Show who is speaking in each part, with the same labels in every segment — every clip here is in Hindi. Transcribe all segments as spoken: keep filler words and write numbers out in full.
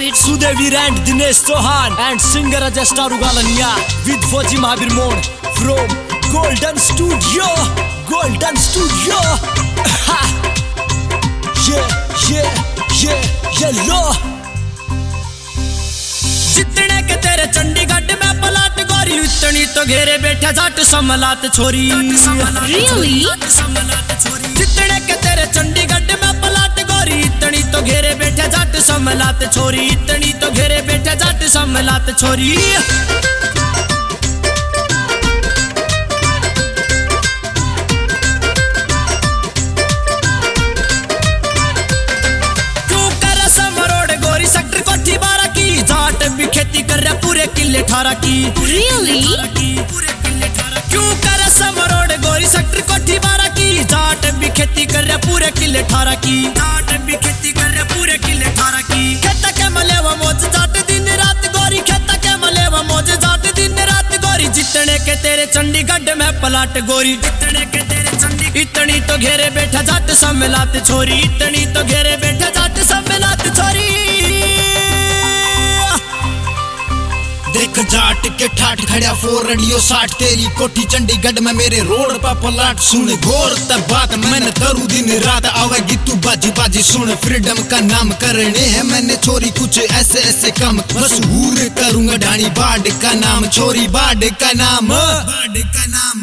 Speaker 1: it.
Speaker 2: Sudevi and Dinesh Chauhan and singer Ajay Starugalania with Fauji Mahabir Mon from Golden Studio. Golden Studio. Yeah, yeah, yeah, yellow. जितने के तेरे चंडीगढ़ में पलाट गोरी इतनी तो घेरे बैठा जाट समलात छोरी.
Speaker 1: Really?
Speaker 2: जितने के तेरे चंडीगढ़ में पलाट गोरी इतनी तो घेरे बैठा जाट समलात छोरी. इतनी तो घेरे बैठा जाट समलात छोरी. खेती कर रहा पूरे किले ठारा की.
Speaker 1: Really?
Speaker 2: क्यों कर समरोड गोरी सेक्टर कोठी बारा की. जाट भी खेती कर रहा पूरे किले ठारा की. जाट भी खेती कर रहा पूरे किले ठारा की. खेता के मलेवा मौज जाट दिन रात गोरी. खेता के मलेवा मौज जाट दिन रात गोरी. जितने के तेरे चंडीगढ़ में पलाट गोरी. जितने के तेरे चंडी इतनी तो घेरे बैठा जाट सम्मेलात छोरी. इतनी तो घेरे बैठा जाट सम्मेलात छोरी.
Speaker 3: देख जाट के ठाट खड़ा फोर रेडियो साठ. तेरी कोठी चंडीगढ़ में मेरे रोड पर पलाट. सुन घोर तब बात मैंने करूँ दिन रात. आवेगी तू बाजी बाजी सुन. फ्रीडम का नाम करने है मैंने छोरी कुछ ऐसे ऐसे काम. मशहूर करूंगा ढाणी बाड का नाम. छोरी बाड का नाम. बाड का नाम.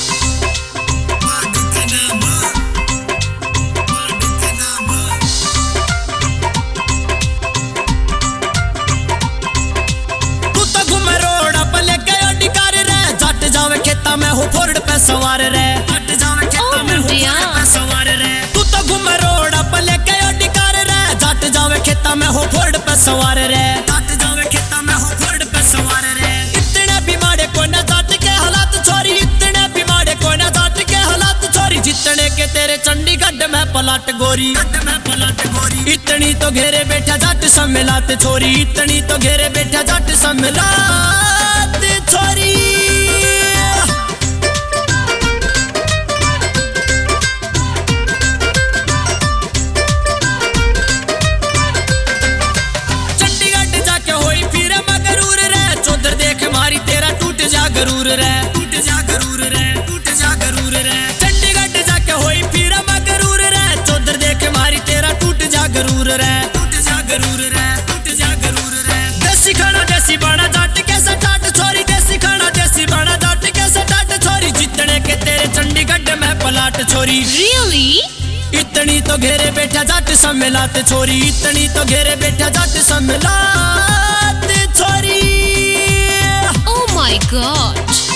Speaker 3: खेता में हो फोर्ड पे सवार रे. हट जावे खेता में हो फोर्ड पे सवार रे. तू तो घूम रोड पे लेके अधिकार रे. जट जावे खेता में हो फोर्ड पे सवार रे. जट जावे खेता में हो फोर्ड पे सवार रे. इतने बीमारे को न जाट के हालात छोरी. इतने बीमारे को न जाट के हालात छोरी. जितने के तेरे चंडीगढ़ में पलाट गोरी. में पलाट गोरी. इतनी तो घेरे बैठा जाट सम्मेलात छोरी. इतनी तो घेरे बैठा जाट सम्मेलात छोरी. गरूर रे टूट जा गरूर रे टूट जा गरूर रे. चंडीगढ़ जाके होई फिर मगरूर रे. चौधर देख मारी तेरा टूट जा गरूर रे. टूट जा गरूर रे टूट जा गरूर रे. देसी खाना देसी बना जाट के सटाट छोरी. देसी खाना देसी बना जाट के सटाट छोरी. जितने के तेरे चंडीगढ़ में पलाट छोरी.
Speaker 1: Really?
Speaker 2: इतनी तो घेरे बैठा जाट सम्मेलात छोरी. इतनी तो घेरे बैठा जाट सम्मेलात छोरी.
Speaker 1: Oh my God.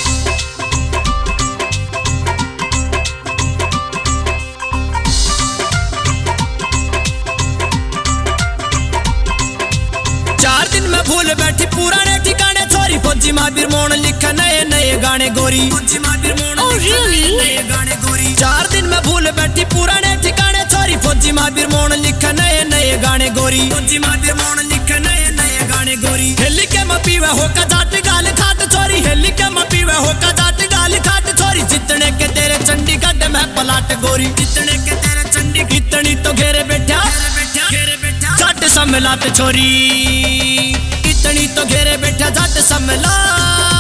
Speaker 1: चार दिन में भूल बैठी पुराने ठिकाने छोरी. फौजी महावीर मोन लिखा नए नए गाने गोरी. फौजी महावीर मोन Oh really?
Speaker 2: नए गाने गोरी. चार दिन में भूल बैठी पुराने ठिकाने छोरी. फौजी महावीर मोन लिखा नए नए गाने गोरी. फौजी महावीर मोन लिखा नए नए गाने गोरी. हेली के मपीवे होका जाट गाल खाट छोरी. हेली के मपीवे होका जाट गाल खाट छोरी. जितने के तेरे चंडीगढ़ में पलाट गोरी. जितने के तेरे चंडीगढ़ इतनी तो घेरे बैठा घेरे बैठा जाट सम्मेलात छोरी. इतनी तो घेरे बैठा जाट सम्मेलात